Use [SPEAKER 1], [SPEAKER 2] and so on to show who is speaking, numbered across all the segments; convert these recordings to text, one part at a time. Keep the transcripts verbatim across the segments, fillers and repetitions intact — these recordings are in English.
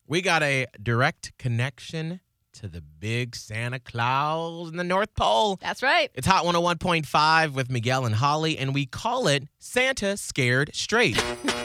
[SPEAKER 1] We got a direct connection to the big Santa Claus in the North Pole.
[SPEAKER 2] That's right.
[SPEAKER 1] It's Hot one oh one point five with Miguel and Holly, and we call it Santa Scared Straight.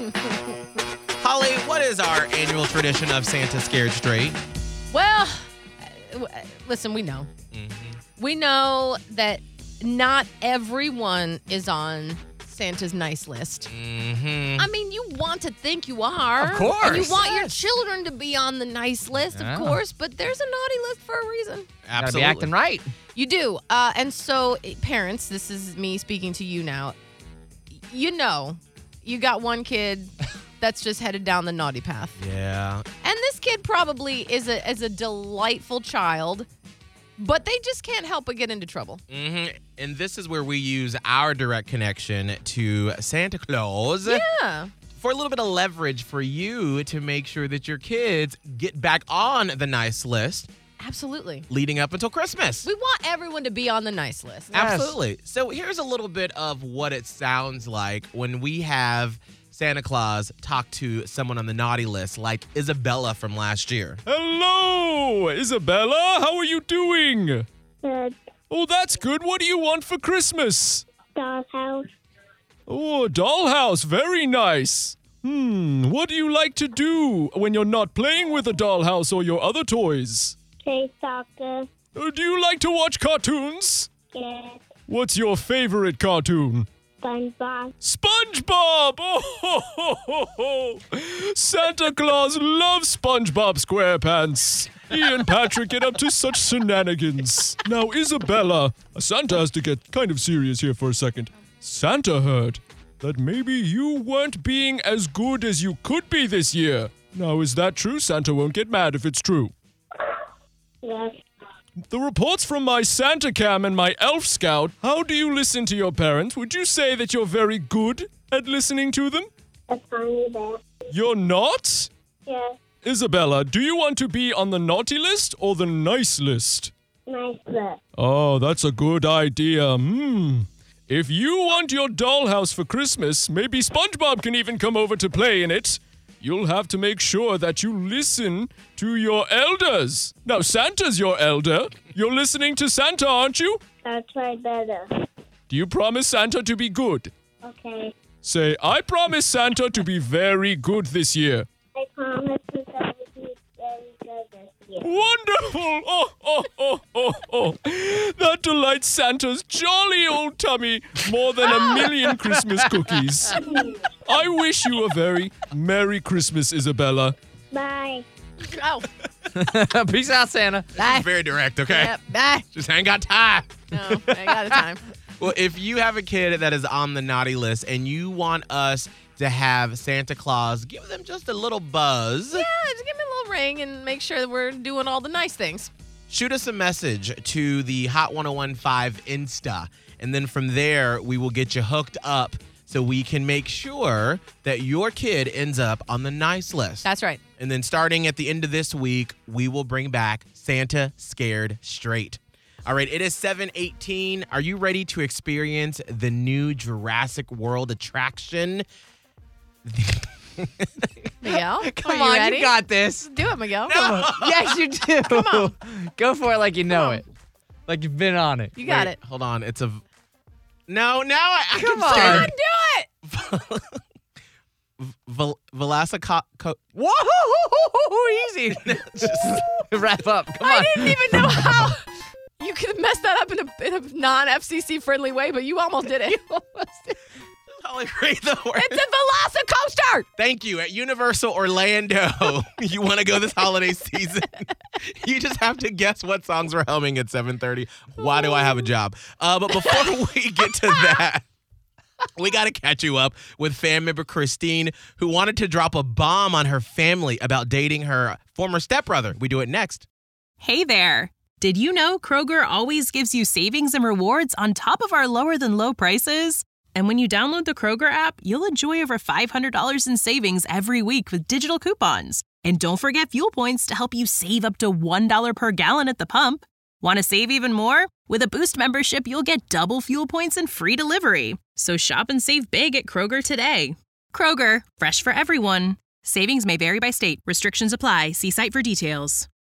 [SPEAKER 1] Holly, what is our annual tradition of Santa Scared Straight?
[SPEAKER 2] Well, uh, listen, we know. Mm-hmm. We know that not everyone is on Santa's nice list.
[SPEAKER 1] Mm-hmm.
[SPEAKER 2] I mean, you want to think you are.
[SPEAKER 3] Of course.
[SPEAKER 2] And you want
[SPEAKER 3] yes.
[SPEAKER 2] your children to be on the nice list,
[SPEAKER 3] Yeah.
[SPEAKER 2] of course, but there's a naughty list for a reason.
[SPEAKER 3] Gotta
[SPEAKER 1] Absolutely.
[SPEAKER 3] be acting right.
[SPEAKER 2] You do. Uh, and so, eh, parents, this is me speaking to you now. You know, you got one kid that's just headed down the naughty path.
[SPEAKER 1] Yeah.
[SPEAKER 2] And this kid probably is a, is a delightful child, but they just can't help but get into trouble.
[SPEAKER 1] Mm-hmm. And this is where we use our direct connection to Santa Claus.
[SPEAKER 2] Yeah.
[SPEAKER 1] For a little bit of leverage for you to make sure that your kids get back on the nice list
[SPEAKER 2] Absolutely.
[SPEAKER 1] leading up until Christmas.
[SPEAKER 2] We want everyone to be on the nice list.
[SPEAKER 3] Yes.
[SPEAKER 1] Absolutely. So here's a little bit of what it sounds like when we have Santa Claus talk to someone on the naughty list, like Isabella from last year.
[SPEAKER 4] Hello, Isabella. How are you doing?
[SPEAKER 5] The
[SPEAKER 4] Oh, that's good. What do you want for Christmas?
[SPEAKER 5] dollhouse,
[SPEAKER 4] Oh, a dollhouse. Very nice. Hmm, what do you like to do when you're not playing with a dollhouse or your other toys?
[SPEAKER 5] play soccer,
[SPEAKER 4] Uh, do you like to watch cartoons?
[SPEAKER 5] get
[SPEAKER 4] What's your favorite cartoon?
[SPEAKER 5] SpongeBob,
[SPEAKER 4] SpongeBob! Oh, ho, ho, ho, ho. Santa Claus loves SpongeBob SquarePants. He and Patrick get up to such shenanigans. Now, Isabella, Santa has to get kind of serious here for a second. Santa heard that maybe you weren't being as good as you could be this year. Now, is that true? Santa won't get mad if it's true.
[SPEAKER 5] yes,
[SPEAKER 4] The reports from my Santa Cam and my Elf Scout, how do you listen to your parents? Would you say that you're very good at listening to them?
[SPEAKER 5] a tiny bear,
[SPEAKER 4] You're not?
[SPEAKER 5] yes,
[SPEAKER 4] Isabella, do you want to be on the naughty list or the nice list?
[SPEAKER 5] nice look,
[SPEAKER 4] Oh, that's a good idea. Hmm. If you want your dollhouse for Christmas, maybe SpongeBob can even come over to play in it. You'll have to make sure that you listen to your elders. Now, Santa's your elder. You're listening to Santa, aren't you?
[SPEAKER 5] I'll try better,
[SPEAKER 4] Do you promise Santa to be good?
[SPEAKER 5] okay,
[SPEAKER 4] Say, I promise Santa to be very good this year.
[SPEAKER 5] I promise to try to be very good this year,
[SPEAKER 4] Wonderful! Oh, oh, oh, oh, oh. That delights Santa's jolly old tummy more than a million Christmas cookies. I wish you a very Merry Christmas, Isabella.
[SPEAKER 5] bye.
[SPEAKER 2] Oh,
[SPEAKER 3] Peace out, Santa.
[SPEAKER 1] It's very direct, okay?
[SPEAKER 2] yep. Bye.
[SPEAKER 1] Just ain't got time.
[SPEAKER 2] No, I ain't got the time.
[SPEAKER 1] Well, if you have a kid that is on the naughty list and you want us to have Santa Claus give them just a little buzz,
[SPEAKER 2] Yeah, just give me a little ring and make sure that we're doing all the nice things.
[SPEAKER 1] shoot us a message to the Hot one oh one point five Insta. And then from there, we will get you hooked up so we can make sure that your kid ends up on the nice list.
[SPEAKER 2] That's right.
[SPEAKER 1] And then starting at the end of this week, we will bring back Santa Scared Straight. All right, it is seven eighteen. Are you ready to experience the new Jurassic World attraction?
[SPEAKER 2] Miguel,
[SPEAKER 3] Come
[SPEAKER 2] are you
[SPEAKER 3] on,
[SPEAKER 2] ready?
[SPEAKER 3] you got this.
[SPEAKER 2] Do it, Miguel.
[SPEAKER 3] Yes, you do.
[SPEAKER 2] Come on.
[SPEAKER 3] Go for it like you know
[SPEAKER 2] on.
[SPEAKER 3] it. Like you've been on it.
[SPEAKER 2] You got
[SPEAKER 1] Wait,
[SPEAKER 2] it.
[SPEAKER 1] Hold on, it's a... v- No, now I, I
[SPEAKER 3] Come
[SPEAKER 1] can
[SPEAKER 3] on.
[SPEAKER 1] start.
[SPEAKER 2] Do it.
[SPEAKER 1] Vel- Velocico... Co-
[SPEAKER 3] Whoa, easy. Just wrap up. Come
[SPEAKER 2] I
[SPEAKER 3] on.
[SPEAKER 2] didn't even know how you could have messed that up in a, in a non-F C C friendly way, but you almost did it.
[SPEAKER 1] Holly, read the word.
[SPEAKER 2] It's a Velocicoaster.
[SPEAKER 1] Thank you. At Universal Orlando, you want to go this holiday season, you just have to guess what songs we're humming at seven thirty. Why do I have a job? Uh, but before we get to that, we got to catch you up with fan member Christine, who wanted to drop a bomb on her family about dating her former stepbrother. We do it next.
[SPEAKER 6] Hey there. Did you know Kroger always gives you savings and rewards on top of our lower than low prices? And when you download the Kroger app, you'll enjoy over five hundred dollars in savings every week with digital coupons. And don't forget fuel points to help you save up to one dollar per gallon at the pump. Want to save even more? With a Boost membership, you'll get double fuel points and free delivery. So shop and save big at Kroger today. Kroger, fresh for everyone. Savings may vary by state. Restrictions apply. See site for details.